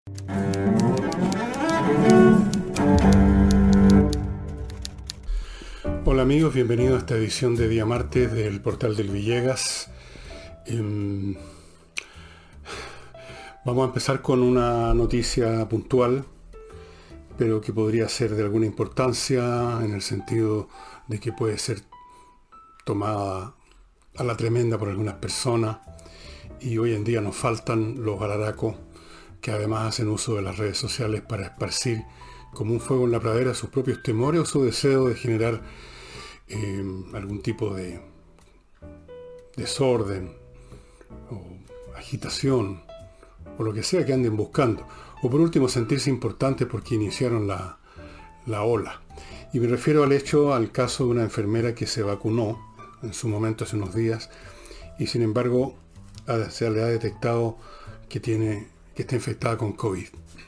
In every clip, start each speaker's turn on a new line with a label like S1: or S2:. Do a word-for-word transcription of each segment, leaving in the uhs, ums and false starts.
S1: Hola amigos, bienvenidos a esta edición de día martes del portal del Villegas. Eh, vamos a empezar con una noticia puntual, pero que podría ser de alguna importancia en el sentido de que puede ser tomada a la tremenda por algunas personas, y hoy en día nos faltan los alaracos que además hacen uso de las redes sociales para esparcir como un fuego en la pradera sus propios temores o su deseo de generar eh, algún tipo de desorden o agitación o lo que sea que anden buscando, o por último sentirse importantes porque iniciaron la, la ola. Y me refiero al hecho, al caso de una enfermera que se vacunó en su momento hace unos días y sin embargo se le ha detectado que tiene que está infectada con COVID.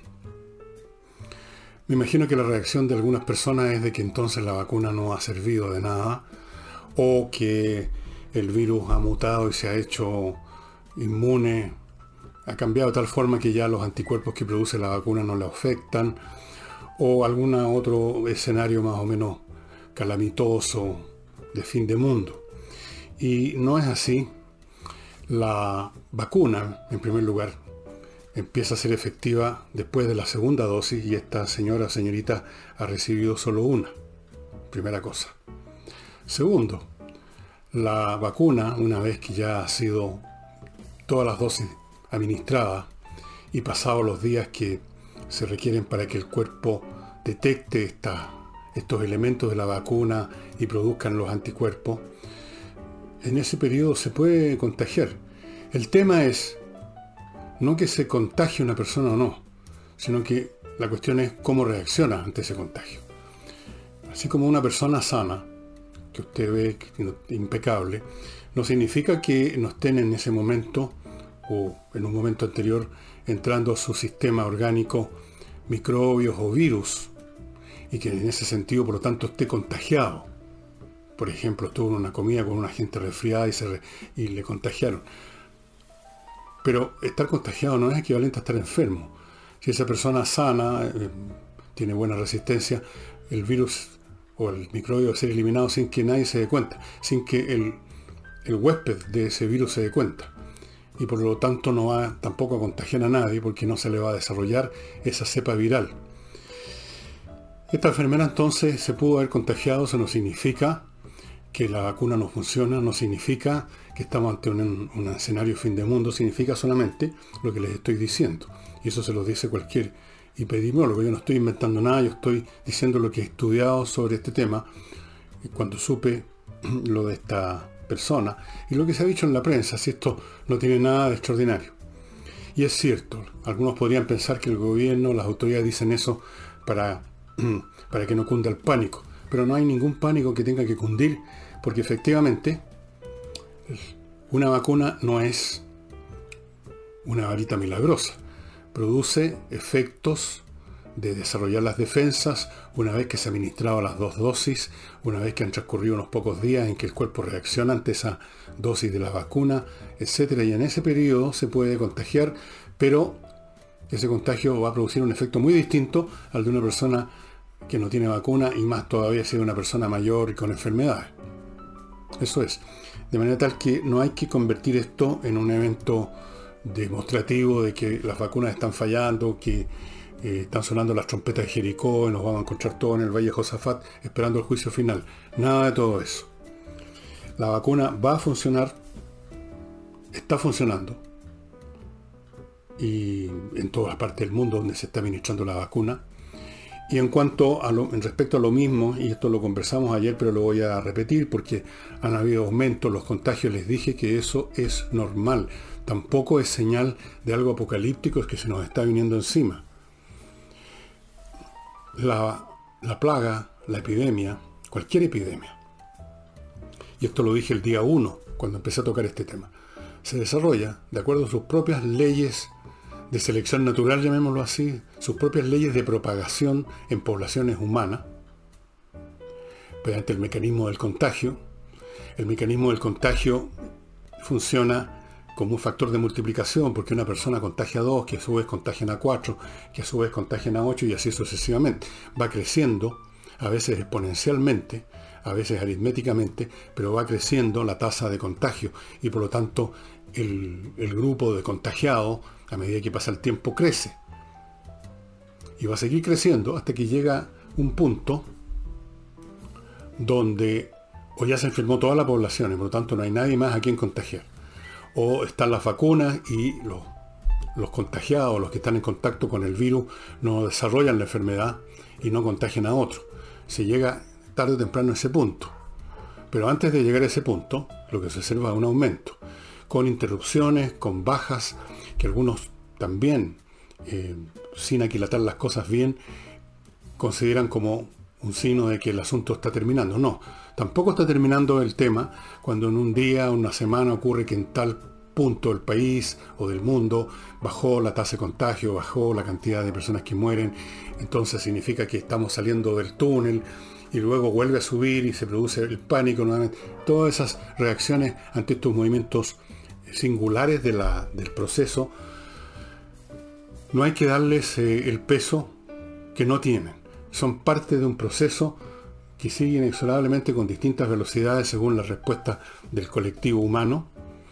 S1: Me imagino que la reacción de algunas personas es de que entonces la vacuna no ha servido de nada, o que el virus ha mutado y se ha hecho inmune, ha cambiado de tal forma que ya los anticuerpos que produce la vacuna no le afectan, o algún otro escenario más o menos calamitoso de fin de mundo. Y no es así. La vacuna, en primer lugar, empieza a ser efectiva después de la segunda dosis, y esta señora, señorita, ha recibido solo una. Primera cosa. Segundo, la vacuna, una vez que ya ha sido todas las dosis administradas y pasados los días que se requieren para que el cuerpo detecte esta, estos elementos de la vacuna y produzcan los anticuerpos, en ese periodo se puede contagiar. El tema es no que se contagie una persona o no, sino que la cuestión es cómo reacciona ante ese contagio. Así como una persona sana, que usted ve impecable, no significa que no estén en ese momento o en un momento anterior entrando a su sistema orgánico microbios o virus, y que en ese sentido por lo tanto esté contagiado. Por ejemplo, estuvo en una comida con una gente resfriada y, se re, y le contagiaron. Pero estar contagiado no es equivalente a estar enfermo. Si esa persona sana, eh, tiene buena resistencia, el virus o el microbio va a ser eliminado sin que nadie se dé cuenta, sin que el, el huésped de ese virus se dé cuenta. Y por lo tanto no va tampoco a contagiar a nadie porque no se le va a desarrollar esa cepa viral. Esta enfermera entonces se pudo haber contagiado. Eso no significa que la vacuna no funciona, no significa que estamos ante un, un escenario fin de mundo, significa solamente lo que les estoy diciendo. Y eso se lo dice cualquier epidemiólogo. Yo no estoy inventando nada, yo estoy diciendo lo que he estudiado sobre este tema cuando supe lo de esta persona y lo que se ha dicho en la prensa, si esto no tiene nada de extraordinario. Y es cierto, algunos podrían pensar que el gobierno, las autoridades dicen eso para, para que no cunda el pánico, pero no hay ningún pánico que tenga que cundir, porque efectivamente una vacuna no es una varita milagrosa. Produce efectos de desarrollar las defensas una vez que se han administrado las dos dosis, una vez que han transcurrido unos pocos días en que el cuerpo reacciona ante esa dosis de la vacuna, etcétera. Y en ese periodo se puede contagiar, pero ese contagio va a producir un efecto muy distinto al de una persona que no tiene vacuna, y más todavía si es una persona mayor y con enfermedades. Eso es. De manera tal que no hay que convertir esto en un evento demostrativo de que las vacunas están fallando, que eh, están sonando las trompetas de Jericó y nos vamos a encontrar todos en el Valle de Josafat esperando el juicio final. Nada de todo eso. La vacuna va a funcionar, está funcionando, y en todas partes del mundo donde se está administrando la vacuna. Y en cuanto a lo, en respecto a lo mismo, y esto lo conversamos ayer, pero lo voy a repetir porque han habido aumentos, los contagios, les dije que eso es normal. Tampoco es señal de algo apocalíptico, es que se nos está viniendo encima. La, la plaga, la epidemia, cualquier epidemia, y esto lo dije el día uno, cuando empecé a tocar este tema, se desarrolla de acuerdo a sus propias leyes de selección natural, llamémoslo así, sus propias leyes de propagación en poblaciones humanas, mediante el mecanismo del contagio. El mecanismo del contagio funciona como un factor de multiplicación, porque una persona contagia a dos, que a su vez contagian a cuatro, que a su vez contagian a ocho y así sucesivamente. Va creciendo, a veces exponencialmente, a veces aritméticamente, pero va creciendo la tasa de contagio y por lo tanto el, el grupo de contagiados, a medida que pasa el tiempo, crece. Y va a seguir creciendo hasta que llega un punto donde o ya se enfermó toda la población y por lo tanto no hay nadie más a quien contagiar. O están las vacunas y los, los contagiados, los que están en contacto con el virus, no desarrollan la enfermedad y no contagian a otros. Se llega tarde o temprano a ese punto. Pero antes de llegar a ese punto, lo que se observa es un aumento, con interrupciones, con bajas, que algunos también, eh, sin aquilatar las cosas bien, consideran como un signo de que el asunto está terminando. No, tampoco está terminando el tema cuando en un día, una semana ocurre que en tal punto del país o del mundo bajó la tasa de contagio, bajó la cantidad de personas que mueren. Entonces significa que estamos saliendo del túnel y luego vuelve a subir y se produce el pánico nuevamente. Todas esas reacciones ante estos movimientos singulares de la, del proceso, no hay que darles eh, el peso que no tienen. Son parte de un proceso que sigue inexorablemente con distintas velocidades según la respuesta del colectivo humano,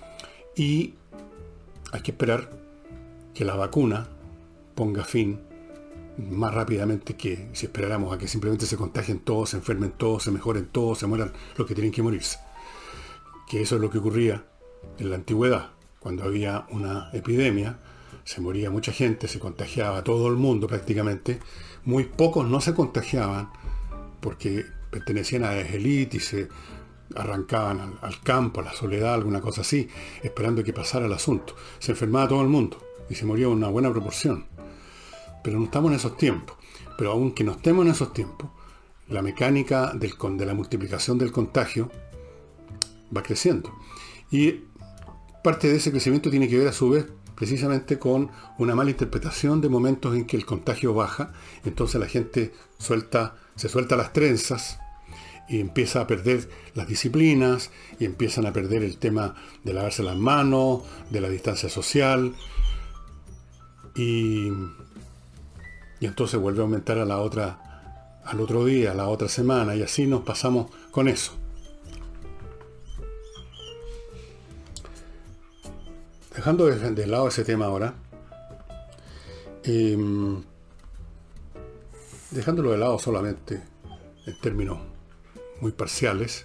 S1: y hay que esperar que la vacuna ponga fin más rápidamente que si esperáramos a que simplemente se contagien todos, se enfermen todos, se mejoren todos, se mueran los que tienen que morirse. Que eso es lo que ocurría en la antigüedad. Cuando había una epidemia, se moría mucha gente, se contagiaba todo el mundo prácticamente. Muy pocos no se contagiaban porque pertenecían a las élites y se arrancaban al, al campo, a la soledad, alguna cosa así, esperando que pasara el asunto. Se enfermaba todo el mundo y se moría una buena proporción. Pero no estamos en esos tiempos. Pero aunque no estemos en esos tiempos, la mecánica del, de la multiplicación del contagio va creciendo. Y parte de ese crecimiento tiene que ver a su vez precisamente con una mala interpretación de momentos en que el contagio baja. Entonces la gente suelta, se suelta las trenzas y empieza a perder las disciplinas y empiezan a perder el tema de lavarse las manos, de la distancia social, y, y entonces vuelve a aumentar a la otra, al otro día, a la otra semana, y así nos pasamos con eso. Dejando de, de lado ese tema ahora, eh, dejándolo de lado solamente en términos muy parciales,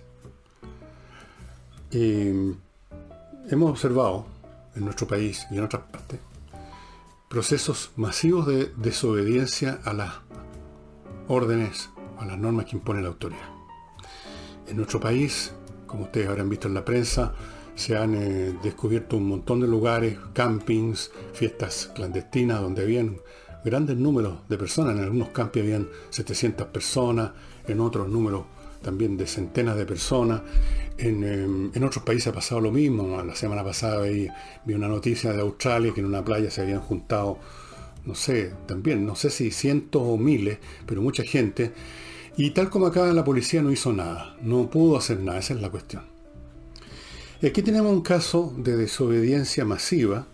S1: eh, hemos observado en nuestro país y en otras partes procesos masivos de desobediencia a las órdenes, a las normas que impone la autoridad. En nuestro país, como ustedes habrán visto en la prensa, se han eh, descubierto un montón de lugares, campings, fiestas clandestinas, donde habían grandes números de personas. En algunos campings habían setecientas personas, en otros números también de centenas de personas. En, eh, en otros países ha pasado lo mismo. La semana pasada vi, vi una noticia de Australia que en una playa se habían juntado, no sé, también, no sé si cientos o miles, pero mucha gente. Y tal como acá, la policía no hizo nada, no pudo hacer nada, esa es la cuestión. Y aquí tenemos un caso de desobediencia masiva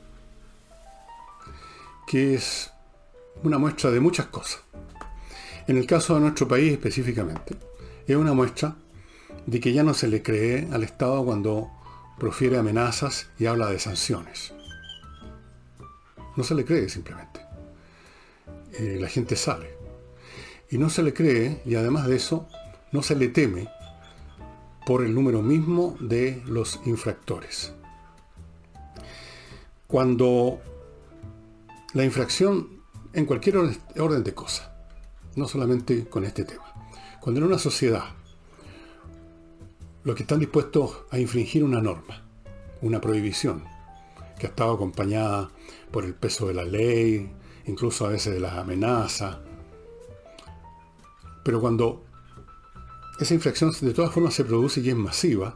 S1: que es una muestra de muchas cosas. En el caso de nuestro país específicamente, es una muestra de que ya no se le cree al Estado cuando profiere amenazas y habla de sanciones. No se le cree simplemente. Eh, la gente sale. Y no se le cree, y además de eso, no se le teme por el número mismo de los infractores. Cuando la infracción, en cualquier orden de cosas, no solamente con este tema, cuando en una sociedad los que están dispuestos a infringir una norma, una prohibición, que ha estado acompañada por el peso de la ley, incluso a veces de las amenazas, pero cuando esa infracción de todas formas se produce y es masiva,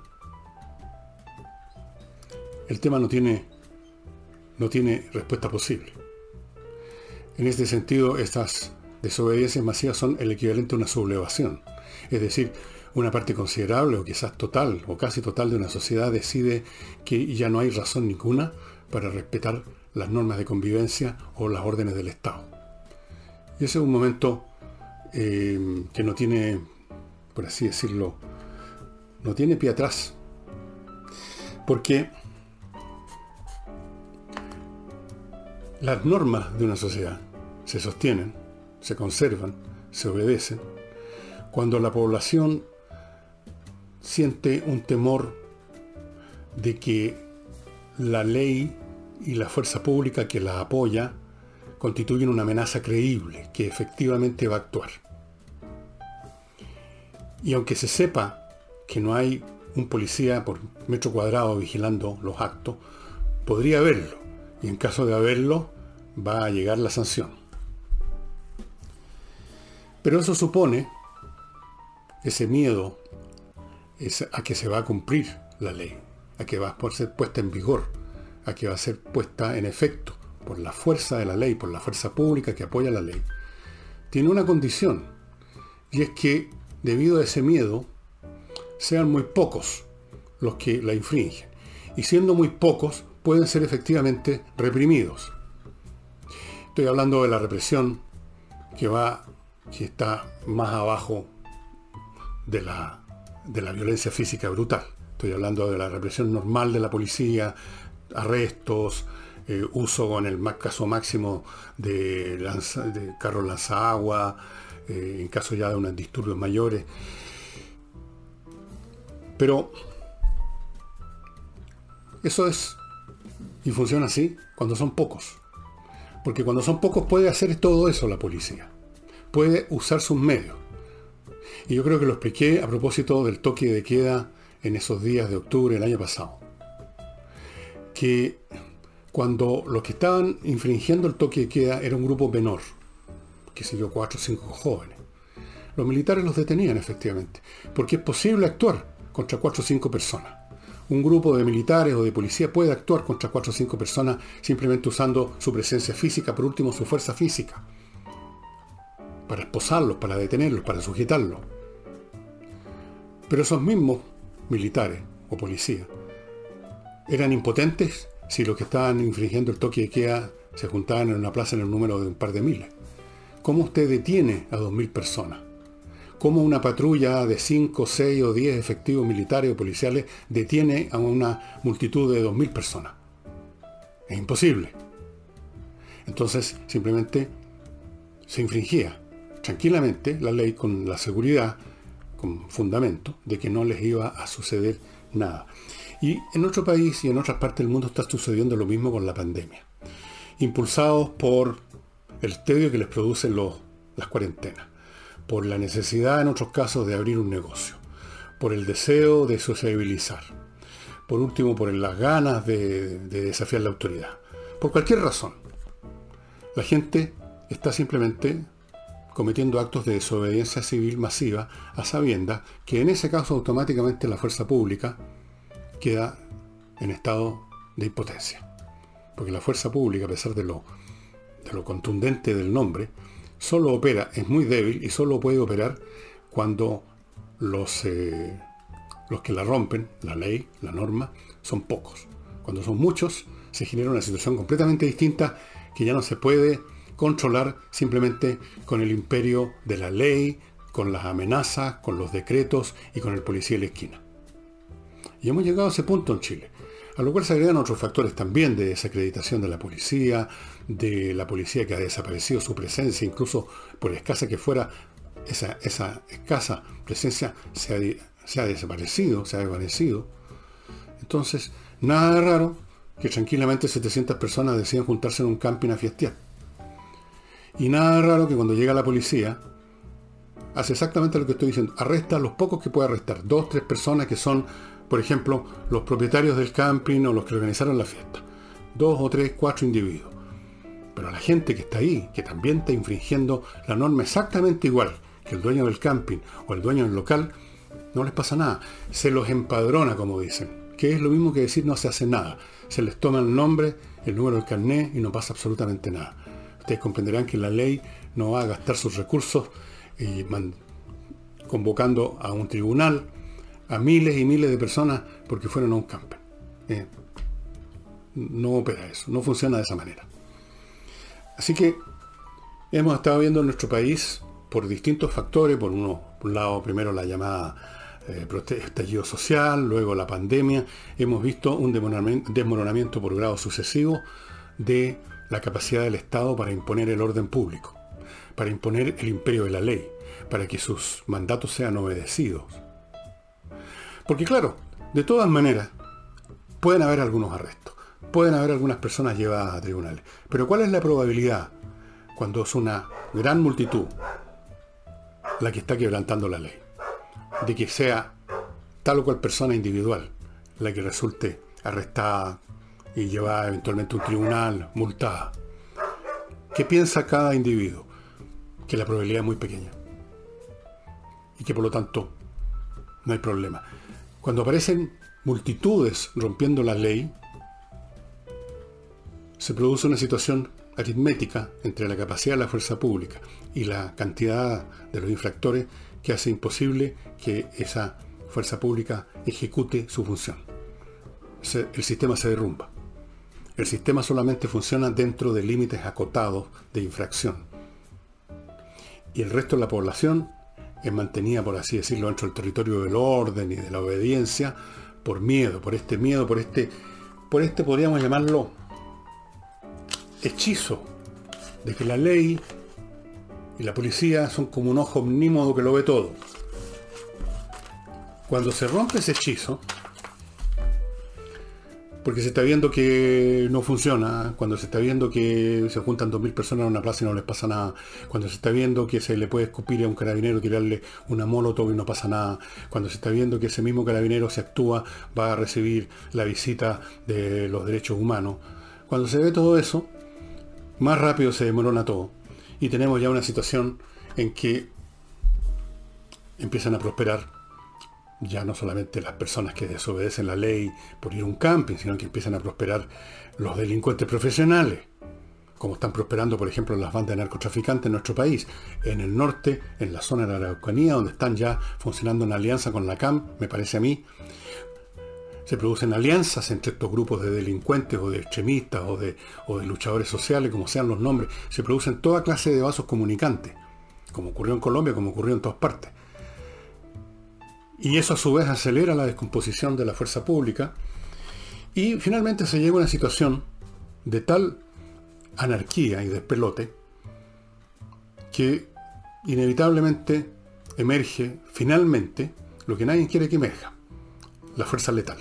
S1: el tema no tiene, no tiene respuesta posible. En este sentido, estas desobediencias masivas son el equivalente a una sublevación. Es decir, una parte considerable o quizás total o casi total de una sociedad decide que ya no hay razón ninguna para respetar las normas de convivencia o las órdenes del Estado. Y ese es un momento eh, que no tiene, por así decirlo, no tiene pie atrás. Porque las normas de una sociedad se sostienen, se conservan, se obedecen, cuando la población siente un temor de que la ley y la fuerza pública que la apoya constituyen una amenaza creíble, que efectivamente va a actuar. Y aunque se sepa que no hay un policía por metro cuadrado vigilando los actos, podría haberlo, y en caso de haberlo, va a llegar la sanción. Pero eso supone, ese miedo, es a que se va a cumplir la ley, a que va a ser puesta en vigor, a que va a ser puesta en efecto por la fuerza de la ley, por la fuerza pública que apoya la ley, tiene una condición, y es que debido a ese miedo sean muy pocos los que la infringen, y siendo muy pocos pueden ser efectivamente reprimidos. Estoy hablando de la represión que va, que está más abajo de la, de la violencia física brutal. Estoy hablando de la represión normal de la policía, arrestos, eh, uso con el caso máximo de, lanza, de carros lanzaagua, eh, en caso ya de unos disturbios mayores. Pero eso es, y funciona así, cuando son pocos. Porque cuando son pocos puede hacer todo eso la policía. Puede usar sus medios. Y yo creo que lo expliqué a propósito del toque de queda en esos días de octubre del año pasado. Que cuando los que estaban infringiendo el toque de queda era un grupo menor, que sé yo, cuatro o cinco jóvenes, los militares los detenían efectivamente. Porque es posible actuar contra cuatro o cinco personas. Un grupo de militares o de policía puede actuar contra cuatro o cinco personas simplemente usando su presencia física, por último su fuerza física, para esposarlos, para detenerlos, para sujetarlos. Pero esos mismos militares o policías eran impotentes si los que estaban infringiendo el toque de queda se juntaban en una plaza en el número de un par de miles. ¿Cómo usted detiene a dos mil personas? ¿Cómo una patrulla de cinco, seis o diez efectivos militares o policiales detiene a una multitud de dos mil personas? Es imposible. Entonces, simplemente se infringía tranquilamente la ley con la seguridad, con fundamento, de que no les iba a suceder nada. Y en otro país y en otras partes del mundo está sucediendo lo mismo con la pandemia. Impulsados por el tedio que les producen los, las cuarentenas, por la necesidad en otros casos de abrir un negocio, por el deseo de sociabilizar, por último por las ganas de, de desafiar la autoridad. Por cualquier razón, la gente está simplemente cometiendo actos de desobediencia civil masiva a sabiendas que en ese caso automáticamente la fuerza pública queda en estado de impotencia. Porque la fuerza pública, a pesar de lo, de lo contundente del nombre, solo opera, es muy débil y solo puede operar cuando los, eh, los que la rompen, la ley, la norma, son pocos. Cuando son muchos, se genera una situación completamente distinta que ya no se puede controlar simplemente con el imperio de la ley, con las amenazas, con los decretos y con el policía de la esquina. Y hemos llegado a ese punto en Chile, a lo cual se agregan otros factores también de desacreditación de la policía, de la policía que ha desaparecido su presencia, incluso por escasa que fuera, esa, esa escasa presencia se ha, se ha desaparecido, se ha desvanecido. Entonces, nada de raro que tranquilamente setecientas personas decidan juntarse en un camping a fiestear. Y nada de raro que cuando llega la policía, hace exactamente lo que estoy diciendo, arresta a los pocos que puede arrestar, dos, tres personas que son, por ejemplo, los propietarios del camping o los que organizaron la fiesta. Dos o tres, cuatro individuos. Pero a la gente que está ahí, que también está infringiendo la norma exactamente igual que el dueño del camping o el dueño del local, no les pasa nada. Se los empadrona, como dicen, que es lo mismo que decir no se hace nada. Se les toma el nombre, el número del carnet y no pasa absolutamente nada. Ustedes comprenderán que la ley no va a gastar sus recursos y man- convocando a un tribunal a miles y miles de personas porque fueron a un camping. Eh, no opera eso, no funciona de esa manera. Así que hemos estado viendo en nuestro país, por distintos factores, por, uno, por un lado primero la llamada eh, estallido social, luego la pandemia, hemos visto un desmoronamiento por grado sucesivo de la capacidad del Estado para imponer el orden público, para imponer el imperio de la ley, para que sus mandatos sean obedecidos. Porque claro, de todas maneras, pueden haber algunos arrestos, pueden haber algunas personas llevadas a tribunales, pero ¿cuál es la probabilidad cuando es una gran multitud la que está quebrantando la ley? De que sea tal o cual persona individual la que resulte arrestada y llevada eventualmente a un tribunal, multada. ¿Qué piensa cada individuo? Que la probabilidad es muy pequeña y que por lo tanto no hay problema. Cuando aparecen multitudes rompiendo la ley, se produce una situación aritmética entre la capacidad de la fuerza pública y la cantidad de los infractores que hace imposible que esa fuerza pública ejecute su función. Se, el sistema se derrumba. El sistema solamente funciona dentro de límites acotados de infracción. Y el resto de la población es mantenida, por así decirlo, dentro del territorio del orden y de la obediencia por miedo, por este miedo, por este, por este podríamos llamarlo hechizo de que la ley y la policía son como un ojo omnímodo que lo ve todo. Cuando se rompe ese hechizo, porque se está viendo que no funciona, cuando se está viendo que se juntan dos mil personas en una plaza y no les pasa nada, cuando se está viendo que se le puede escupir a un carabinero, tirarle una molotov y no pasa nada, cuando se está viendo que ese mismo carabinero, si actúa, va a recibir la visita de los derechos humanos, cuando se ve todo eso, más rápido se demorona todo. Y tenemos ya una situación en que empiezan a prosperar ya no solamente las personas que desobedecen la ley por ir a un camping, sino que empiezan a prosperar los delincuentes profesionales, como están prosperando, por ejemplo, las bandas de narcotraficantes en nuestro país, en el norte, en la zona de la Araucanía, donde están ya funcionando en alianza con la C A M, me parece a mí. Se producen alianzas entre estos grupos de delincuentes o de extremistas o de, o de luchadores sociales, como sean los nombres. Se producen toda clase de vasos comunicantes, como ocurrió en Colombia, como ocurrió en todas partes. Y eso a su vez acelera la descomposición de la fuerza pública y finalmente se llega a una situación de tal anarquía y despelote que inevitablemente emerge finalmente lo que nadie quiere que emerja: la fuerza letal.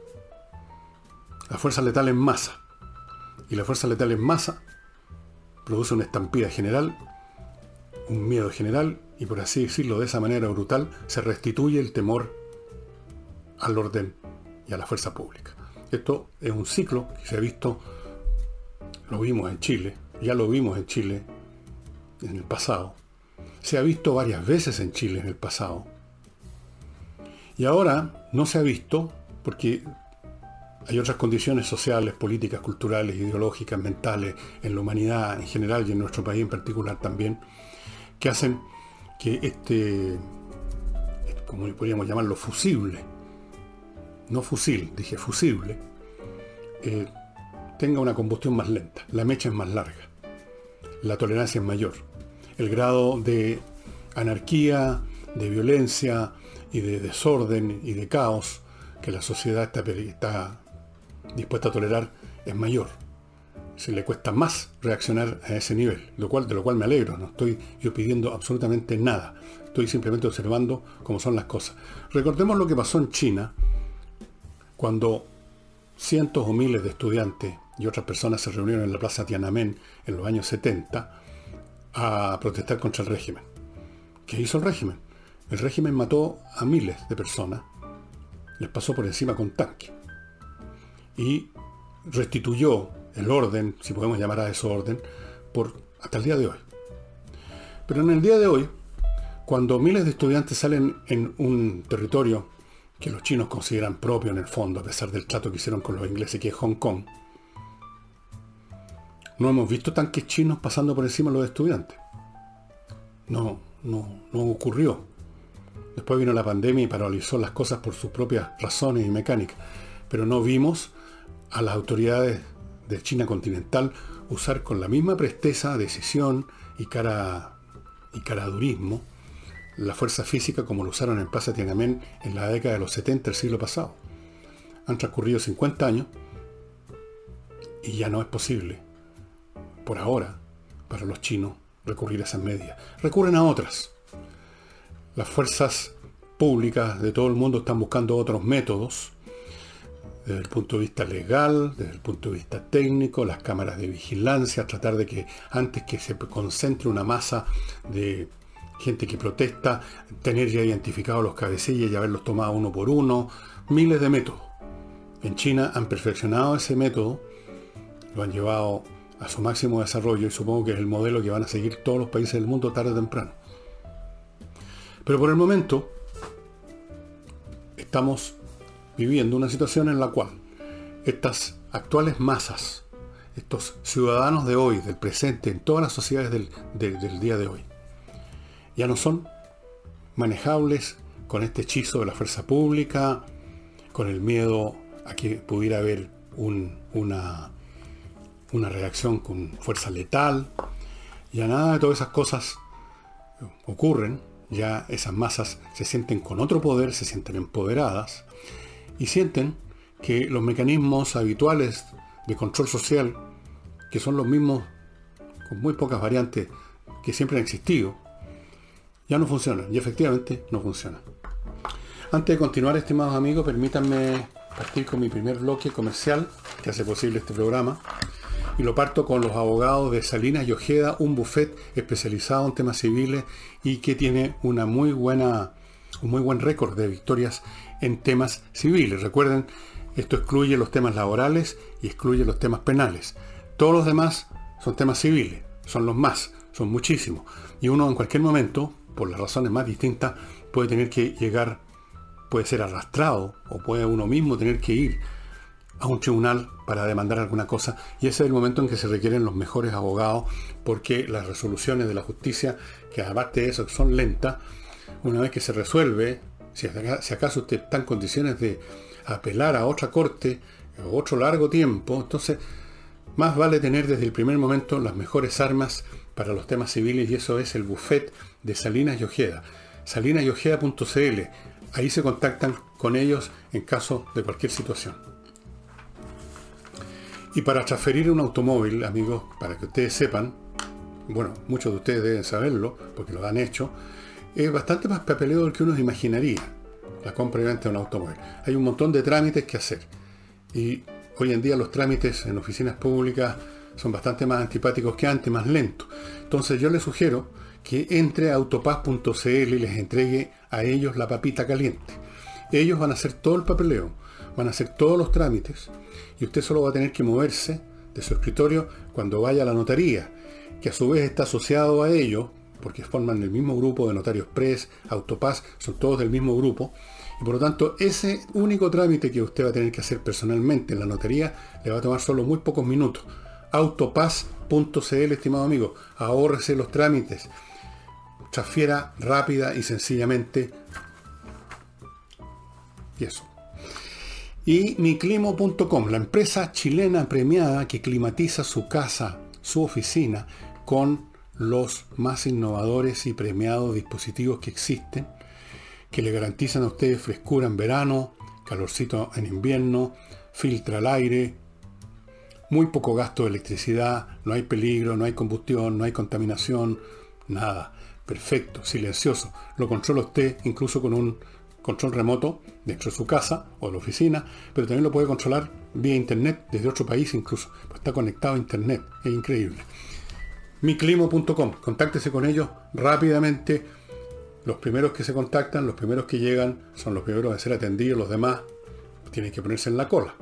S1: La fuerza letal en masa. Y la fuerza letal en masa produce una estampida general, un miedo general, y por así decirlo de esa manera brutal, se restituye el temor al orden y a la fuerza pública. Esto es un ciclo que se ha visto, lo vimos en Chile, ya lo vimos en Chile en el pasado, se ha visto varias veces en Chile en el pasado, y ahora no se ha visto porque hay otras condiciones sociales, políticas, culturales, ideológicas, mentales, en la humanidad en general y en nuestro país en particular también, que hacen que este, como podríamos llamarlo, fusible, no fusil, dije fusible, eh, tenga una combustión más lenta, la mecha es más larga, la tolerancia es mayor, el grado de anarquía, de violencia y de desorden y de caos que la sociedad está, está dispuesta a tolerar es mayor. Se le cuesta más reaccionar a ese nivel, lo cual, de lo cual me alegro. No estoy yo pidiendo absolutamente nada. Estoy simplemente observando cómo son las cosas. Recordemos lo que pasó en China, cuando cientos o miles de estudiantes y otras personas se reunieron en la plaza Tiananmen en los años setenta a protestar contra el régimen. ¿Qué hizo el régimen? El régimen mató a miles de personas, les pasó por encima con tanques y restituyó el orden, si podemos llamar a eso orden, por, hasta el día de hoy. Pero en el día de hoy, cuando miles de estudiantes salen en un territorio que los chinos consideran propio en el fondo, a pesar del trato que hicieron con los ingleses, que es Hong Kong, no hemos visto tanques chinos pasando por encima de los estudiantes. No, no, no ocurrió. Después vino la pandemia y paralizó las cosas por sus propias razones y mecánicas. Pero no vimos a las autoridades de China continental usar con la misma presteza, decisión y cara y caradurismo la fuerza física como lo usaron en Plaza Tiananmen en la década de los setenta del siglo pasado. Han transcurrido cincuenta años y ya no es posible, por ahora, para los chinos recurrir a esas medidas. Recurren a otras. Las fuerzas públicas de todo el mundo están buscando otros métodos, desde el punto de vista legal, desde el punto de vista técnico, las cámaras de vigilancia, tratar de que antes que se concentre una masa de gente que protesta, tener ya identificados los cabecillas y haberlos tomado uno por uno, miles de métodos. En China han perfeccionado ese método, lo han llevado a su máximo desarrollo y supongo que es el modelo que van a seguir todos los países del mundo tarde o temprano. Pero por el momento estamos viviendo una situación en la cual estas actuales masas, estos ciudadanos de hoy, del presente, en todas las sociedades del, de, del día de hoy, ya no son manejables con este hechizo de la fuerza pública, con el miedo a que pudiera haber un, una, una reacción con fuerza letal. Ya nada de todas esas cosas ocurren. Ya esas masas se sienten con otro poder, se sienten empoderadas y sienten que los mecanismos habituales de control social, que son los mismos con muy pocas variantes que siempre han existido, ya no funcionan, y efectivamente no funcionan. Antes de continuar, estimados amigos, permítanme partir con mi primer bloque comercial que hace posible este programa, y lo parto con los abogados de Salinas y Ojeda, un bufet especializado en temas civiles y que tiene una muy buena, un muy buen récord de victorias en temas civiles. Recuerden, esto excluye los temas laborales y excluye los temas penales. Todos los demás son temas civiles, son los más, son muchísimos, y uno en cualquier momento, por las razones más distintas, puede tener que llegar, puede ser arrastrado, o puede uno mismo tener que ir a un tribunal para demandar alguna cosa, y ese es el momento en que se requieren los mejores abogados, porque las resoluciones de la justicia, que aparte de eso son lentas, una vez que se resuelve, si acaso usted está en condiciones de apelar a otra corte, o otro largo tiempo, entonces más vale tener desde el primer momento las mejores armas para los temas civiles, y eso es el bufet de Salinas y Ojeda. salinas y ojeda punto c l. Ahí se contactan con ellos en caso de cualquier situación. Y para transferir un automóvil, amigos, para que ustedes sepan, bueno, muchos de ustedes deben saberlo, porque lo han hecho, es bastante más papeleo del que uno imaginaría, la compra y venta de un automóvil. Hay un montón de trámites que hacer. Y hoy en día los trámites en oficinas públicas son bastante más antipáticos que antes, más lentos. Entonces yo les sugiero que entre a autopaz punto c l y les entregue a ellos la papita caliente. Ellos van a hacer todo el papeleo, van a hacer todos los trámites, y usted solo va a tener que moverse de su escritorio cuando vaya a la notaría, que a su vez está asociado a ellos, porque forman el mismo grupo de Notarios Press, Autopaz, son todos del mismo grupo, y por lo tanto ese único trámite que usted va a tener que hacer personalmente en la notaría le va a tomar solo muy pocos minutos. autopaz punto c l, estimado amigo, ahórrese los trámites, transfiera rápida y sencillamente, y eso. Y miclimo punto com, la empresa chilena premiada que climatiza su casa, su oficina, con los más innovadores y premiados dispositivos que existen, que le garantizan a ustedes frescura en verano, calorcito en invierno, filtra el aire, muy poco gasto de electricidad, no hay peligro, no hay combustión, no hay contaminación, nada. Perfecto, silencioso. Lo controla usted incluso con un control remoto dentro de su casa o de la oficina, pero también lo puede controlar vía internet desde otro país incluso. Está conectado a internet, es increíble. miclimo punto com, contáctese con ellos rápidamente. Los primeros que se contactan, los primeros que llegan, son los primeros a ser atendidos, los demás tienen que ponerse en la cola.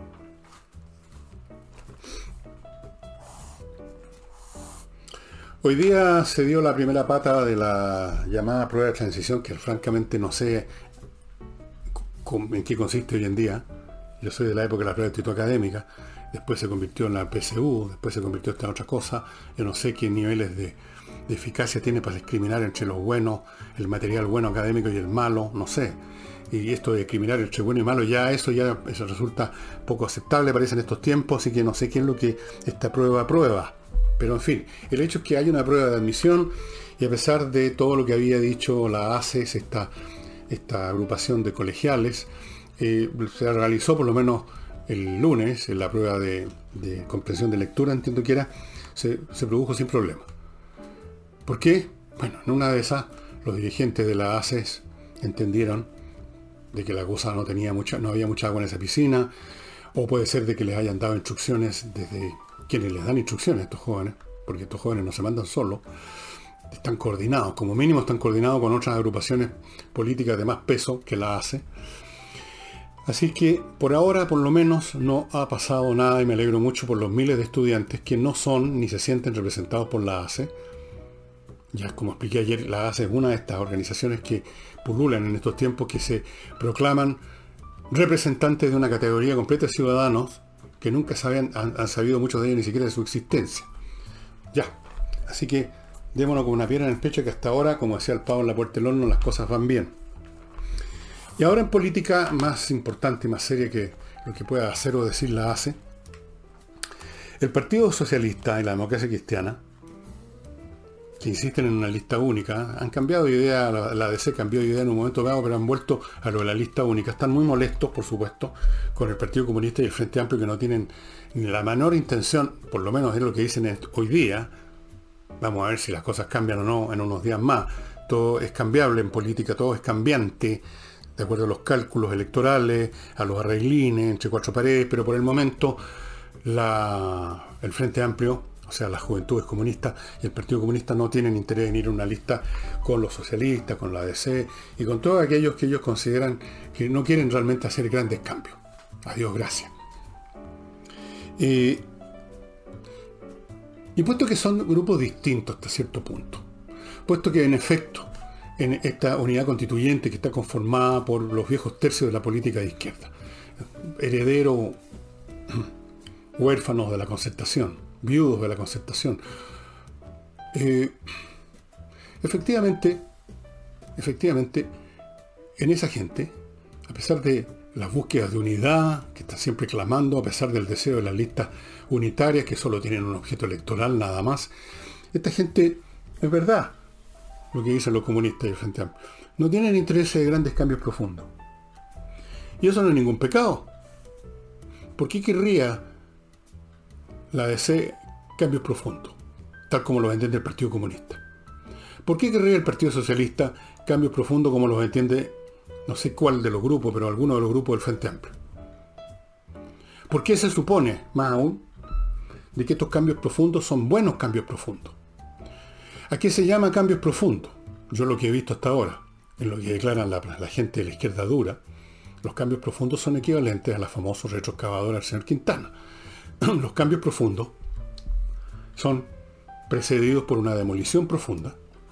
S1: Hoy día se dio la primera pata de la llamada prueba de transición, que francamente no sé en qué consiste hoy en día. Yo soy de la época de la prueba de actitud académica, después se convirtió en la P S U, después se convirtió en esta otra cosa. Yo no sé qué niveles de, de eficacia tiene para discriminar entre los buenos, el material bueno académico y el malo, no sé. Y esto de discriminar entre bueno y malo, ya eso ya eso resulta poco aceptable, parece en estos tiempos, así que no sé qué es lo que esta prueba prueba. Pero en fin, el hecho es que hay una prueba de admisión y a pesar de todo lo que había dicho la A C E S, esta, esta agrupación de colegiales, eh, se realizó por lo menos el lunes, en la prueba de, de comprensión de lectura, entiendo que era, se, se produjo sin problema. ¿Por qué? Bueno, en una de esas, los dirigentes de la A C E S entendieron de que la cosa no tenía mucha, no había mucha agua en esa piscina, o puede ser de que les hayan dado instrucciones desde quienes les dan instrucciones a estos jóvenes, porque estos jóvenes no se mandan solos, están coordinados, como mínimo están coordinados con otras agrupaciones políticas de más peso que la A C E. Así que por ahora por lo menos no ha pasado nada y me alegro mucho por los miles de estudiantes que no son ni se sienten representados por la A C E. Ya como expliqué ayer, la A C E es una de estas organizaciones que pululan en estos tiempos, que se proclaman representantes de una categoría completa de ciudadanos que nunca sabían, han, han sabido muchos de ellos ni siquiera de su existencia. Ya, así que démonos con una piedra en el pecho que hasta ahora, como decía el pavo en la puerta del horno, las cosas van bien. Y ahora en política más importante y más seria que lo que pueda hacer o decir la A C E, el Partido Socialista y la Democracia Cristiana, que insisten en una lista única, han cambiado de idea, la, la D C cambió de idea en un momento dado, pero han vuelto a lo de la lista única. Están muy molestos, por supuesto, con el Partido Comunista y el Frente Amplio, que no tienen ni la menor intención, por lo menos es lo que dicen hoy día. Vamos a ver si las cosas cambian o no en unos días más. Todo es cambiable en política, todo es cambiante, de acuerdo a los cálculos electorales, a los arreglines, entre cuatro paredes, pero por el momento la, el Frente Amplio, o sea, las juventudes comunistas y el Partido Comunista no tienen interés en ir a una lista con los socialistas, con la D C y con todos aquellos que ellos consideran que no quieren realmente hacer grandes cambios. Adiós, gracias. Eh, y puesto que son grupos distintos hasta cierto punto, puesto que en efecto, en esta unidad constituyente que está conformada por los viejos tercios de la política de izquierda, herederos huérfanos de la Concertación, viudos de la Concertación, eh, efectivamente, efectivamente, en esa gente, a pesar de las búsquedas de unidad que está siempre clamando, a pesar del deseo de las listas unitarias que solo tienen un objeto electoral nada más, esta gente, es verdad lo que dicen los comunistas y el Frente Amplio, no tienen interés de grandes cambios profundos. Y eso no es ningún pecado. ¿Por qué querría la D C cambios profundos, tal como los entiende el Partido Comunista? ¿Por qué querría el Partido Socialista cambios profundos como los entiende, no sé cuál de los grupos, pero alguno de los grupos del Frente Amplio? ¿Por qué se supone, más aún, de que estos cambios profundos son buenos cambios profundos? ¿A qué se llama cambios profundos? Yo lo que he visto hasta ahora, en lo que declaran la, la gente de la izquierda dura, los cambios profundos son equivalentes a la famosa retroexcavadora del señor Quintana. Los cambios profundos son precedidos por una demolición profunda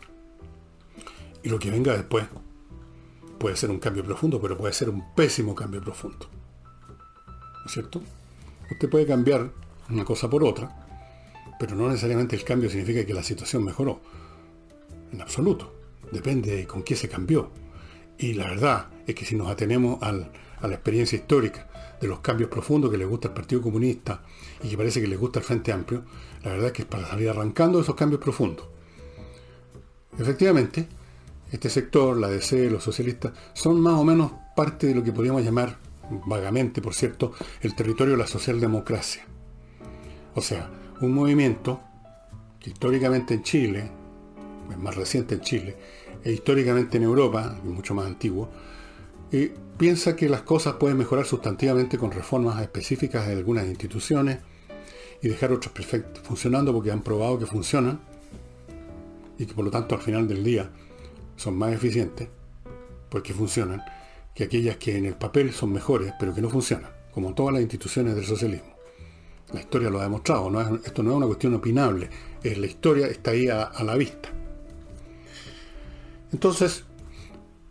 S1: y lo que venga después puede ser un cambio profundo, pero puede ser un pésimo cambio profundo. ¿No es cierto? Usted puede cambiar una cosa por otra, pero no necesariamente el cambio significa que la situación mejoró. En absoluto. Depende de con qué se cambió. Y la verdad es que si nos atenemos al, a la experiencia histórica de los cambios profundos que les gusta al Partido Comunista y que parece que les gusta al Frente Amplio, la verdad es que es para salir arrancando esos cambios profundos. Efectivamente, este sector, la D C, los socialistas, son más o menos parte de lo que podríamos llamar, vagamente por cierto, el territorio de la socialdemocracia. O sea, un movimiento que históricamente en Chile, es más reciente en Chile, e históricamente en Europa, mucho más antiguo, eh, piensa que las cosas pueden mejorar sustantivamente con reformas específicas de algunas instituciones y dejar otras perfectas funcionando porque han probado que funcionan y que por lo tanto al final del día son más eficientes porque funcionan que aquellas que en el papel son mejores pero que no funcionan, como todas las instituciones del socialismo. La historia lo ha demostrado, no es, esto no es una cuestión opinable, es, la historia está ahí a, a la vista. Entonces,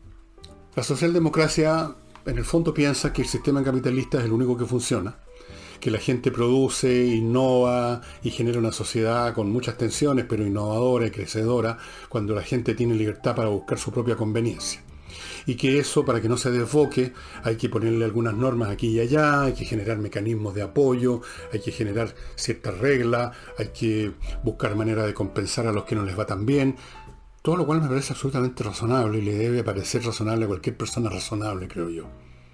S1: la socialdemocracia en el fondo piensa que el sistema capitalista es el único que funciona que la gente produce, innova y genera una sociedad con muchas tensiones, pero innovadora y crecedora, cuando la gente tiene libertad para buscar su propia conveniencia. Y que eso, para que no se desboque, hay que ponerle algunas normas aquí y allá, hay que generar mecanismos de apoyo, hay que generar ciertas reglas, hay que buscar maneras de compensar a los que no les va tan bien. Todo lo cual me parece absolutamente razonable y le debe parecer razonable a cualquier persona razonable, creo yo.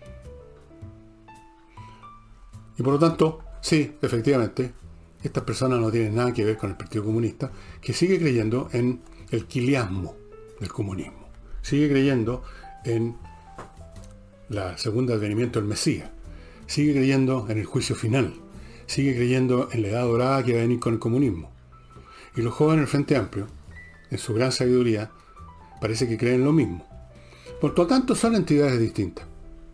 S1: Y por lo tanto, sí, efectivamente, estas personas no tienen nada que ver con el Partido Comunista, que sigue creyendo en el quiliasmo del comunismo. Sigue creyendo en la segunda advenimiento del Mesías. Sigue creyendo en el juicio final. Sigue creyendo en la edad dorada que va a venir con el comunismo. Y los jóvenes del Frente Amplio, en su gran sabiduría, parece que creen lo mismo. Por lo tanto, son entidades distintas.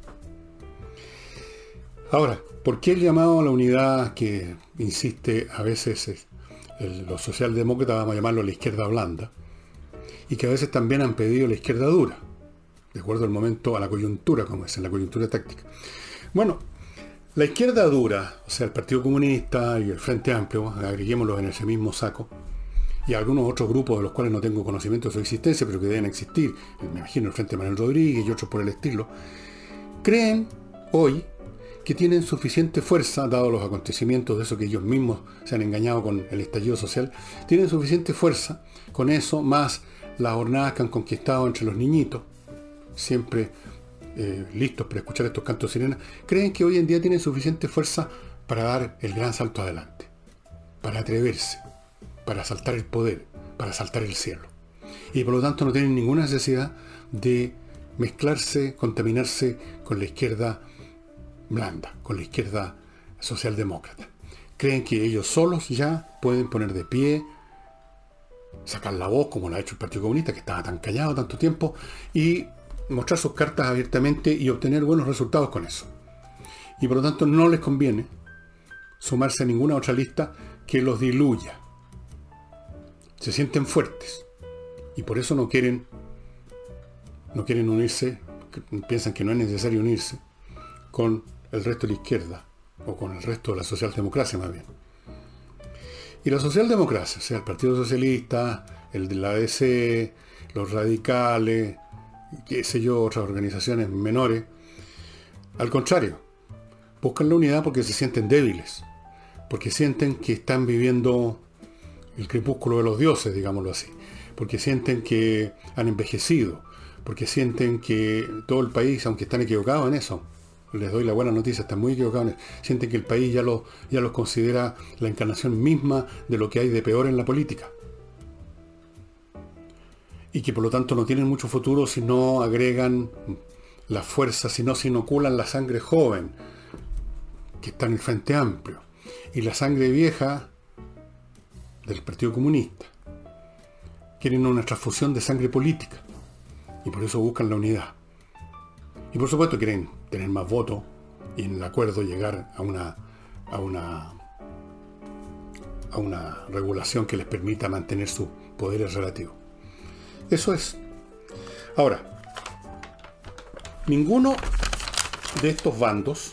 S1: Ahora, ¿por qué el llamado a la unidad que insiste a veces es el, los socialdemócratas, vamos a llamarlo la izquierda blanda, y que a veces también han pedido la izquierda dura, de acuerdo al momento, a la coyuntura, como es en la coyuntura táctica? Bueno, la izquierda dura, o sea, el Partido Comunista y el Frente Amplio, agreguémoslos en ese mismo saco, y algunos otros grupos de los cuales no tengo conocimiento de su existencia, pero que deben existir, me imagino el Frente Manuel Rodríguez y otros por el estilo, creen hoy que tienen suficiente fuerza, dado los acontecimientos de eso que ellos mismos se han engañado con el estallido social, tienen suficiente fuerza con eso, más las jornadas que han conquistado entre los niñitos, siempre eh, listos para escuchar estos cantos de sirena, creen que hoy en día tienen suficiente fuerza para dar el gran salto adelante, para atreverse, para asaltar el poder, para asaltar el cielo. Y por lo tanto no tienen ninguna necesidad de mezclarse, contaminarse con la izquierda blanda, con la izquierda socialdemócrata. Creen que ellos solos ya pueden poner de pie, sacar la voz, como lo ha hecho el Partido Comunista, que estaba tan callado tanto tiempo, y mostrar sus cartas abiertamente y obtener buenos resultados con eso. Y por lo tanto no les conviene sumarse a ninguna otra lista que los diluya. Se sienten fuertes y por eso no quieren no quieren unirse, piensan que no es necesario unirse con el resto de la izquierda o con el resto de la socialdemocracia más bien. Y la socialdemocracia, o sea, el Partido Socialista, el de la A D C, los radicales, qué sé yo, otras organizaciones menores, al contrario, buscan la unidad porque se sienten débiles, porque sienten que están viviendo el crepúsculo de los dioses, digámoslo así, porque sienten que han envejecido, porque sienten que todo el país, aunque están equivocados en eso, les doy la buena noticia, están muy equivocados en eso, sienten que el país ya los, ya los considera la encarnación misma de lo que hay de peor en la política. Y que por lo tanto no tienen mucho futuro si no agregan la fuerza, si no se inoculan la sangre joven, que está en el Frente Amplio, y la sangre vieja del Partido Comunista. Quieren una transfusión de sangre política y por eso buscan la unidad. Y por supuesto quieren tener más votos y en el acuerdo llegar a una a una a una regulación que les permita mantener sus poderes relativos. Eso es. Ahora, ninguno de estos bandos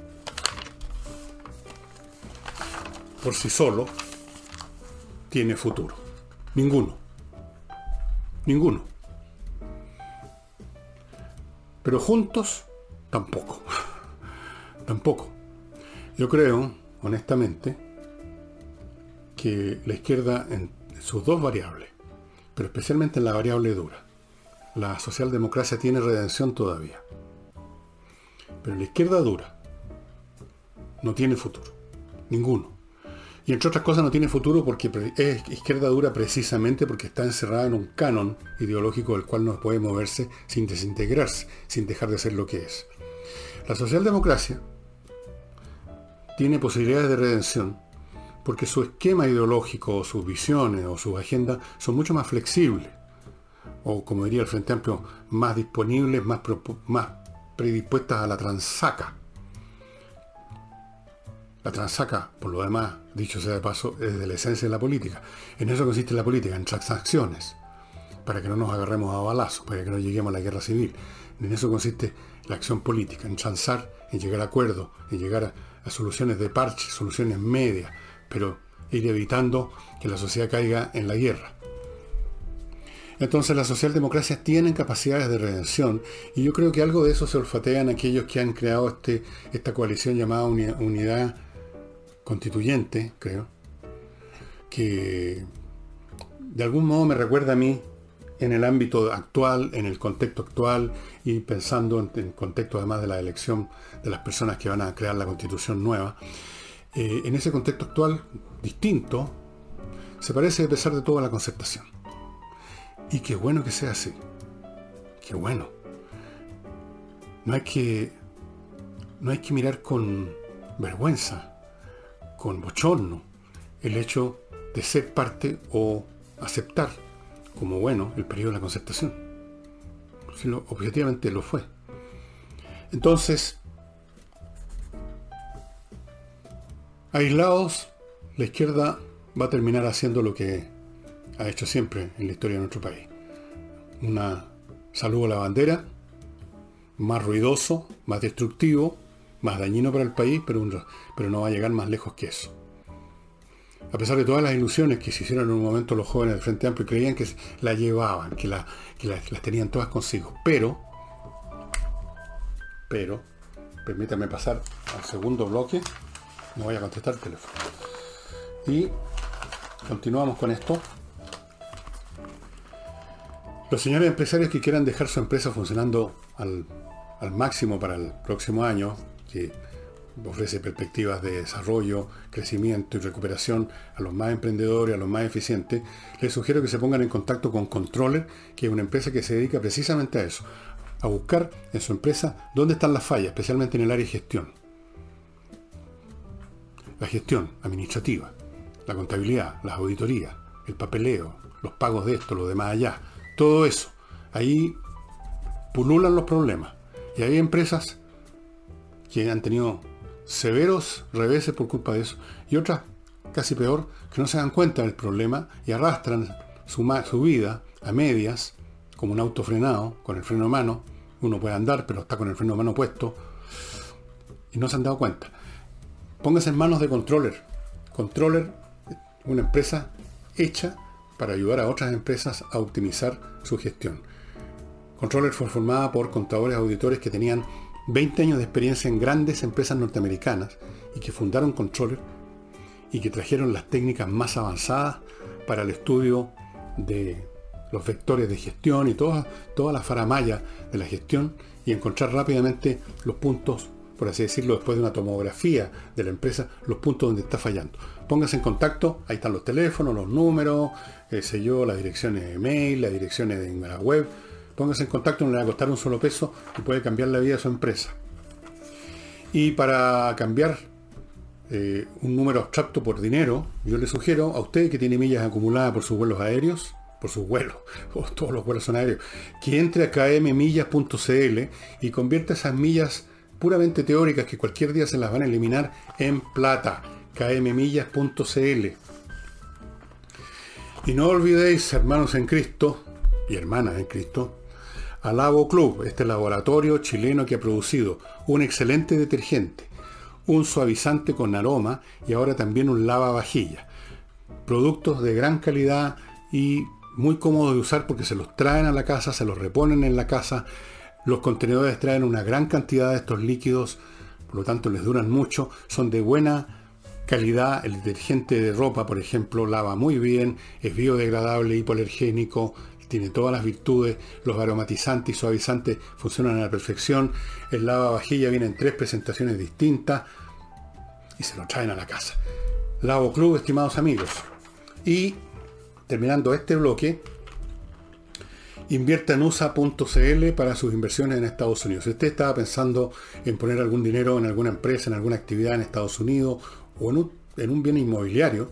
S1: por sí solo tiene futuro. Ninguno. Ninguno. Pero juntos, tampoco. Tampoco. Yo creo, honestamente, que la izquierda en sus dos variables, pero especialmente en la variable dura, la socialdemocracia tiene redención todavía. Pero la izquierda dura no tiene futuro. Ninguno. Y entre otras cosas no tiene futuro porque es izquierda dura precisamente porque está encerrada en un canon ideológico del cual no puede moverse sin desintegrarse, sin dejar de ser lo que es. La socialdemocracia tiene posibilidades de redención porque su esquema ideológico, o sus visiones, o sus agendas son mucho más flexibles, o como diría el Frente Amplio, más disponibles, más, más predispuestas a la transaca. La transaca, por lo demás, dicho sea de paso, es de la esencia de la política. En eso consiste la política, en transacciones, para que no nos agarremos a balazos, para que no lleguemos a la guerra civil. En eso consiste la acción política, en transar, en llegar a acuerdos, en llegar a soluciones de parche, soluciones medias, pero ir evitando que la sociedad caiga en la guerra. Entonces las socialdemocracias tienen capacidades de redención y yo creo que algo de eso se olfatean aquellos que han creado este, esta coalición llamada uni- Unidad Constituyente, creo, que de algún modo me recuerda a mí en el ámbito actual, en el contexto actual y pensando en el contexto además de la elección de las personas que van a crear la Constitución nueva. Eh, en ese contexto actual distinto, se parece a pesar de todo a la Concertación. Y qué bueno que sea así. Qué bueno. No hay que, no hay que mirar con vergüenza, con bochorno, el hecho de ser parte o aceptar como bueno el periodo de la Concertación. Si lo, objetivamente lo fue. Entonces, aislados, la izquierda va a terminar haciendo lo que ha hecho siempre en la historia de nuestro país. Una saludo a la bandera, más ruidoso, más destructivo, más dañino para el país, pero, un, pero no va a llegar más lejos que eso. A pesar de todas las ilusiones que se hicieron en un momento los jóvenes del Frente Amplio, creían que la llevaban, que, la, que la, las tenían todas consigo. Pero, pero, permítanme pasar al segundo bloque, no voy a contestar el teléfono. Y continuamos con esto. Los señores empresarios que quieran dejar su empresa funcionando al, al máximo para el próximo año, que ofrece perspectivas de desarrollo, crecimiento y recuperación a los más emprendedores, a los más eficientes, les sugiero que se pongan en contacto con Controller, que es una empresa que se dedica precisamente a eso, a buscar en su empresa dónde están las fallas, especialmente en el área de gestión. La gestión administrativa, la contabilidad, las auditorías, el papeleo, los pagos de esto, lo de más allá, todo eso. Ahí pululan los problemas. Y hay empresas que han tenido severos reveses por culpa de eso. Y otras, casi peor, que no se dan cuenta del problema y arrastran su, su vida a medias, como un auto frenado, con el freno de mano. Uno puede andar, pero está con el freno de mano puesto. Y no se han dado cuenta. Póngase en manos de Controller. Controller, una empresa hecha para ayudar a otras empresas a optimizar su gestión. Controller fue formada por contadores auditores que tenían veinte años de experiencia en grandes empresas norteamericanas y que fundaron Controller y que trajeron las técnicas más avanzadas para el estudio de los vectores de gestión y toda, toda la faramalla de la gestión y encontrar rápidamente los puntos, por así decirlo, después de una tomografía de la empresa, los puntos donde está fallando. Póngase en contacto, ahí están los teléfonos, los números, eh, sé yo, las direcciones de mail, las direcciones de la web. Póngase en contacto, no le va a costar un solo peso y puede cambiar la vida de su empresa. Y para cambiar eh, un número abstracto por dinero, yo le sugiero a usted que tiene millas acumuladas por sus vuelos aéreos, por sus vuelos, o todos los vuelos son aéreos, que entre a k m millas punto c l y convierta esas millas puramente teóricas que cualquier día se las van a eliminar en plata. k m millas punto c l. Y no olvidéis, hermanos en Cristo y hermanas en Cristo, a Lavo Club, este laboratorio chileno que ha producido un excelente detergente, un suavizante con aroma y ahora también un lavavajilla. Productos de gran calidad y muy cómodos de usar porque se los traen a la casa, se los reponen en la casa. Los contenedores traen una gran cantidad de estos líquidos, por lo tanto les duran mucho, son de buena calidad. El detergente de ropa, por ejemplo, lava muy bien, es biodegradable, hipoalergénico, tiene todas las virtudes, los aromatizantes y suavizantes funcionan a la perfección, el lavavajilla viene en tres presentaciones distintas y se lo traen a la casa. Lavo Club, estimados amigos. Y terminando este bloque, invierta en u s a punto c l para sus inversiones en Estados Unidos. Si usted estaba pensando en poner algún dinero en alguna empresa, en alguna actividad en Estados Unidos o en un, en un bien inmobiliario,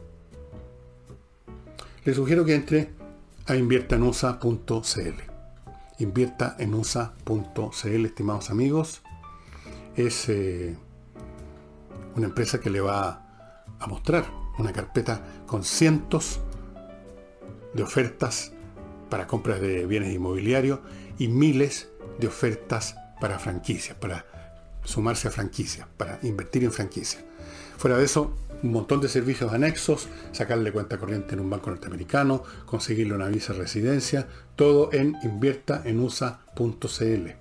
S1: le sugiero que entre a invierta en u s a punto c l. Invierta en u s a punto c l, estimados amigos. Es eh, una empresa que le va a mostrar una carpeta con cientos de ofertas para compras de bienes inmobiliarios y miles de ofertas para franquicias, para sumarse a franquicias, para invertir en franquicias. Fuera de eso, un montón de servicios anexos, sacarle cuenta corriente en un banco norteamericano, conseguirle una visa de residencia, todo en invierta en u s a punto c l.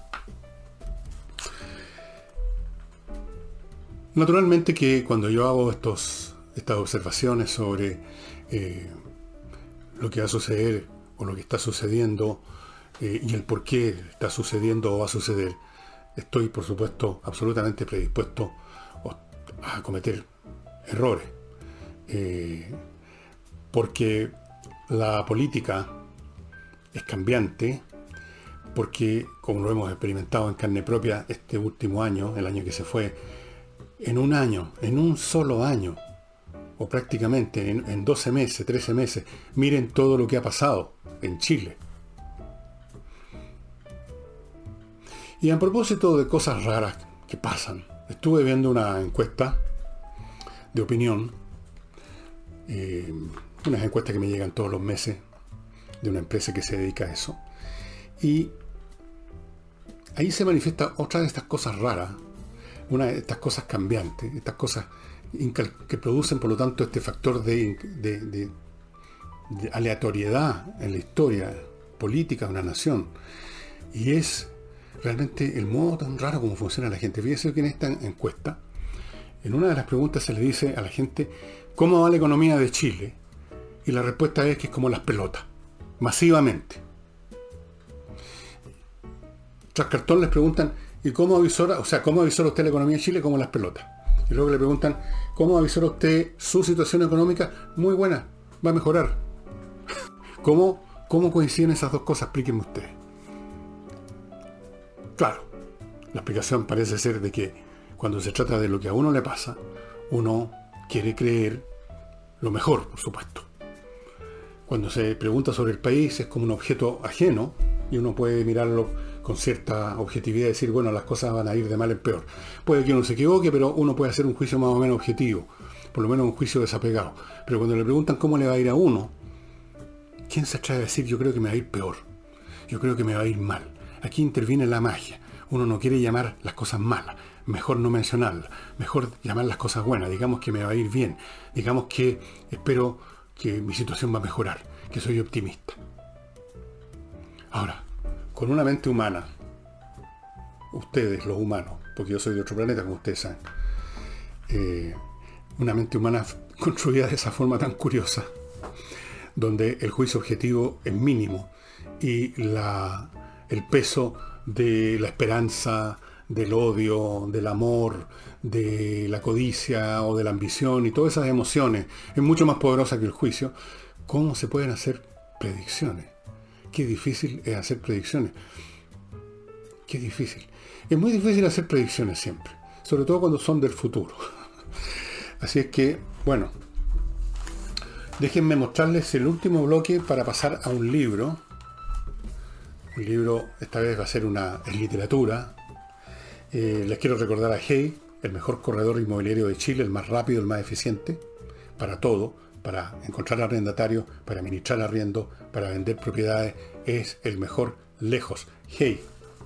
S1: Naturalmente que cuando yo hago estos, estas observaciones sobre eh, lo que va a suceder o lo que está sucediendo eh, y el por qué está sucediendo o va a suceder, estoy por supuesto absolutamente predispuesto a cometer errores, eh, porque la política es cambiante, porque como lo hemos experimentado en carne propia este último año, el año que se fue, en un año, en un solo año, o prácticamente en, en doce meses, trece meses, miren todo lo que ha pasado en Chile. Y a propósito de cosas raras que pasan, estuve viendo una encuesta de opinión, eh, unas encuestas que me llegan todos los meses de una empresa que se dedica a eso, y ahí se manifiesta otra de estas cosas raras, una de estas cosas cambiantes, estas cosas que producen por lo tanto este factor de, de, de, de aleatoriedad en la historia política de una nación, y es realmente el modo tan raro como funciona la gente. Fíjense que en esta encuesta, en una de las preguntas se le dice a la gente ¿cómo va la economía de Chile? Y la respuesta es que es como las pelotas, masivamente. Tras cartón les preguntan ¿y cómo avisora, o sea, cómo avisora usted la economía de Chile? Como las pelotas. Y luego le preguntan ¿cómo avisora usted su situación económica? Muy buena, va a mejorar. ¿Cómo, cómo coinciden esas dos cosas? Explíquenme ustedes. Claro, la explicación parece ser de que cuando se trata de lo que a uno le pasa, uno quiere creer lo mejor, por supuesto. Cuando se pregunta sobre el país es como un objeto ajeno y uno puede mirarlo con cierta objetividad y decir, bueno, las cosas van a ir de mal en peor. Puede que uno se equivoque, pero uno puede hacer un juicio más o menos objetivo, por lo menos un juicio desapegado. Pero cuando le preguntan cómo le va a ir a uno, ¿quién se atreve a decir yo creo que me va a ir peor? Yo creo que me va a ir mal. Aquí interviene la magia. Uno no quiere llamar las cosas malas, mejor no mencionarlas, mejor llamar las cosas buenas. Digamos que me va a ir bien, digamos que espero que mi situación va a mejorar, que soy optimista. Ahora, con una mente humana, ustedes los humanos, porque yo soy de otro planeta como ustedes saben, eh, una mente humana construida de esa forma tan curiosa, donde el juicio objetivo es mínimo y la, el peso de la esperanza, del odio, del amor, de la codicia o de la ambición y todas esas emociones es mucho más poderosa que el juicio. ¿Cómo se pueden hacer predicciones? Qué difícil es hacer predicciones. Qué difícil. Es muy difícil hacer predicciones siempre, sobre todo cuando son del futuro. Así es que, bueno, déjenme mostrarles el último bloque para pasar a un libro. Un libro, esta vez va a ser una es literatura. Eh, les quiero recordar a Hey, el mejor corredor inmobiliario de Chile, el más rápido, el más eficiente, para todo, para encontrar arrendatarios, para administrar arriendo, para vender propiedades, es el mejor lejos. Hey.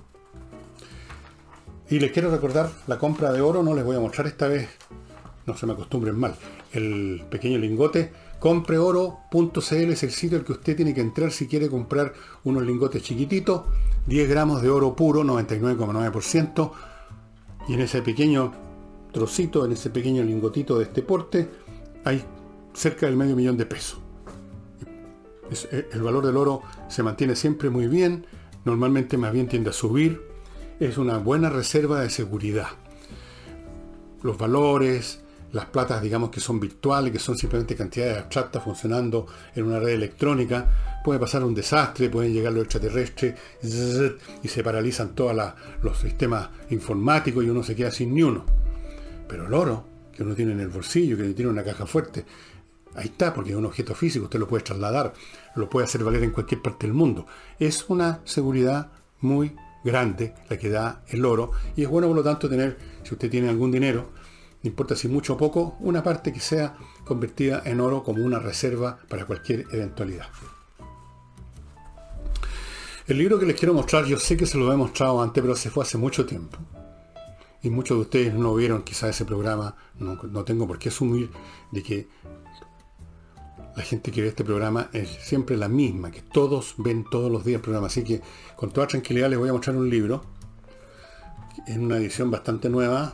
S1: Y les quiero recordar la compra de oro, no les voy a mostrar esta vez, no se me acostumbren mal, el pequeño lingote. compre oro punto c l es el sitio al que usted tiene que entrar si quiere comprar unos lingotes chiquititos, diez gramos de oro puro, noventa y nueve coma nueve por ciento, y en ese pequeño trocito, en ese pequeño lingotito de este porte, hay cerca del medio millón de pesos. Es, el valor del oro se mantiene siempre muy bien, normalmente más bien tiende a subir, es una buena reserva de seguridad. Los valores, las platas, digamos, que son virtuales, que son simplemente cantidades abstractas funcionando en una red electrónica, puede pasar un desastre, pueden llegar los extraterrestres y se paralizan todos los sistemas informáticos y uno se queda sin ni uno. Pero el oro, que uno tiene en el bolsillo, que tiene una caja fuerte, ahí está, porque es un objeto físico, usted lo puede trasladar, lo puede hacer valer en cualquier parte del mundo. Es una seguridad muy grande la que da el oro, y es bueno por lo tanto tener, si usted tiene algún dinero, no importa si mucho o poco, una parte que sea convertida en oro como una reserva para cualquier eventualidad. El libro que les quiero mostrar, yo sé que se lo he mostrado antes, pero se fue hace mucho tiempo. y muchos de ustedes no vieron quizá ese programa, no, no tengo por qué asumir de que la gente que ve este programa es siempre la misma, que todos ven todos los días el programa. Así que con toda tranquilidad les voy a mostrar un libro, en una edición bastante nueva,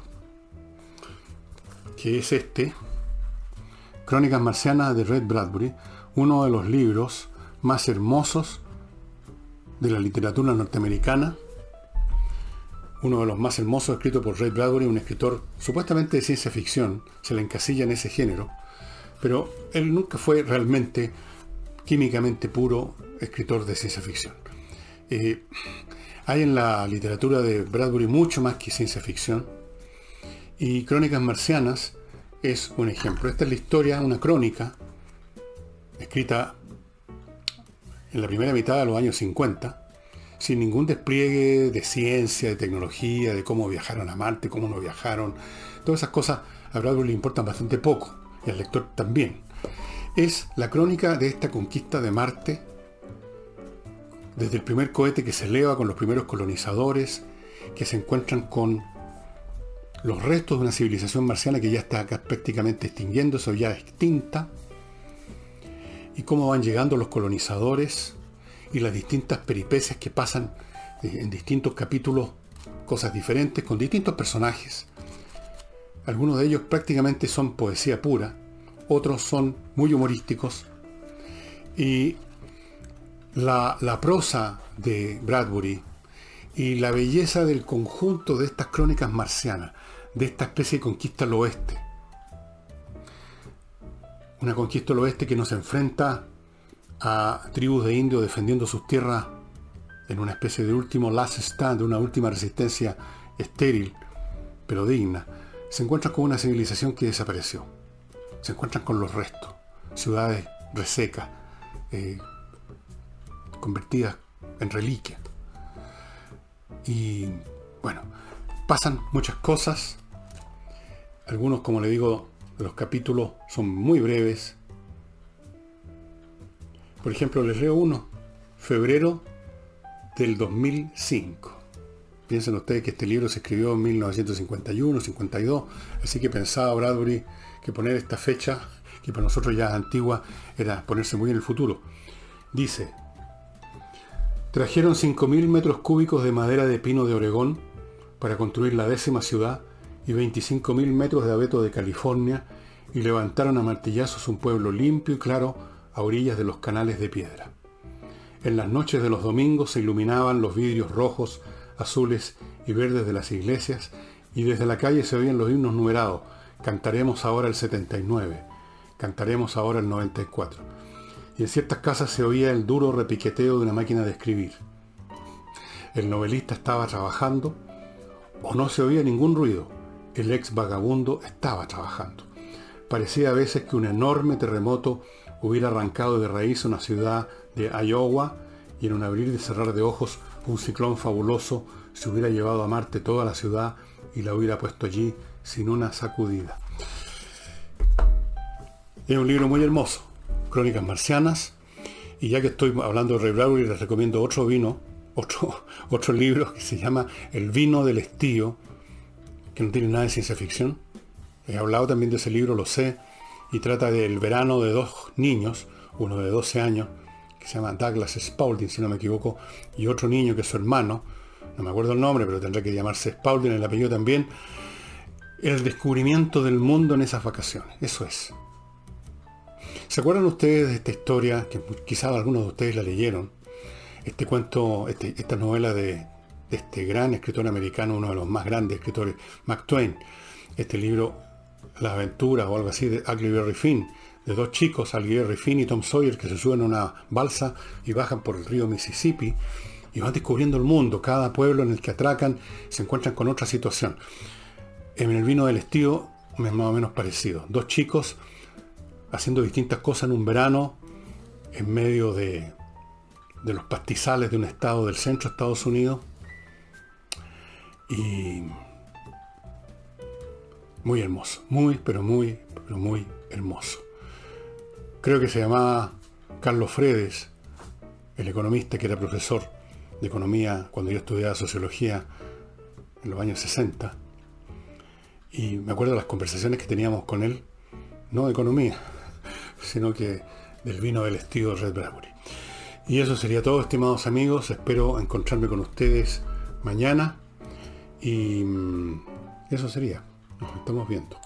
S1: que es este, Crónicas Marcianas de Ray Bradbury, uno de los libros más hermosos de la literatura norteamericana, uno de los más hermosos escrito por Ray Bradbury, un escritor supuestamente de ciencia ficción, se le encasilla en ese género, pero él nunca fue realmente químicamente puro escritor de ciencia ficción. Eh, hay en la literatura de Bradbury mucho más que ciencia ficción, y Crónicas Marcianas es un ejemplo. Esta es la historia, una crónica, escrita en la primera mitad de los años cincuenta, sin ningún despliegue de ciencia, de tecnología, de cómo viajaron a Marte, cómo no viajaron. Todas esas cosas a Bradbury le importan bastante poco, y al lector también. Es la crónica de esta conquista de Marte, desde el primer cohete que se eleva con los primeros colonizadores, que se encuentran con los restos de una civilización marciana que ya está acá prácticamente extinguiéndose o ya extinta, y cómo van llegando los colonizadores y las distintas peripecias que pasan en distintos capítulos, cosas diferentes, con distintos personajes. Algunos de ellos prácticamente son poesía pura, otros son muy humorísticos, y la, la prosa de Bradbury y la belleza del conjunto de estas crónicas marcianas, de esta especie de conquista al oeste. Una conquista al oeste que nos enfrenta a tribus de indios defendiendo sus tierras en una especie de último last stand, una última resistencia estéril, pero digna. Se encuentran con una civilización que desapareció. Se encuentran con los restos. Ciudades resecas, eh, convertidas en reliquias. Y bueno, pasan muchas cosas. Algunos, como le digo, de los capítulos son muy breves. Por ejemplo, les leo uno, febrero del dos mil cinco. Piensen ustedes que este libro se escribió en mil novecientos cincuenta y uno, cincuenta y dos, así que pensaba Bradbury que poner esta fecha, que para nosotros ya es antigua, era ponerse muy en el futuro. Dice: trajeron cinco mil metros cúbicos de madera de pino de Oregón para construir la décima ciudad y veinticinco mil metros de abeto de California, y levantaron a martillazos un pueblo limpio y claro a orillas de los canales de piedra. En las noches de los domingos se iluminaban los vidrios rojos, azules y verdes de las iglesias, y desde la calle se oían los himnos numerados: cantaremos ahora el setenta y nueve, cantaremos ahora el noventa y cuatro. Y en ciertas casas se oía el duro repiqueteo de una máquina de escribir. El novelista estaba trabajando, o no se oía ningún ruido. El ex vagabundo estaba trabajando. Parecía a veces que un enorme terremoto hubiera arrancado de raíz una ciudad de Iowa, y en un abrir y cerrar de ojos un ciclón fabuloso se hubiera llevado a Marte toda la ciudad y la hubiera puesto allí sin una sacudida. Es un libro muy hermoso, Crónicas Marcianas, y ya que estoy hablando de Ray Bradbury, les recomiendo otro vino, otro, otro libro que se llama El vino del estío, que no tiene nada de ciencia ficción. He hablado también de ese libro, lo sé, y trata del verano de dos niños, uno de doce años, que se llama Douglas Spaulding, si no me equivoco, y otro niño que es su hermano, no me acuerdo el nombre, pero tendrá que llamarse Spaulding, el apellido también. El descubrimiento del mundo en esas vacaciones, eso es. ¿Se acuerdan ustedes de esta historia, que quizás algunos de ustedes la leyeron? Este cuento, este, esta novela de, de este gran escritor americano, uno de los más grandes escritores, Mark Twain. Este libro, La aventura o algo así de Huckleberry Finn, de dos chicos, Huckleberry Finn y Tom Sawyer, que se suben a una balsa y bajan por el río Mississippi y van descubriendo el mundo. Cada pueblo en el que atracan se encuentran con otra situación. En El vino del estío es más o menos parecido. Dos chicos haciendo distintas cosas en un verano en medio de, de los pastizales de un estado del centro de Estados Unidos. Y muy hermoso, muy, pero muy, pero muy hermoso. Creo que se llamaba Carlos Fredes, el economista que era profesor de economía cuando yo estudiaba sociología en los años sesenta. Y me acuerdo de las conversaciones que teníamos con él, no de economía, sino que del vino del estilo Red Bradbury. Y eso sería todo, estimados amigos. Espero encontrarme con ustedes mañana. Y eso sería. Nos estamos viendo.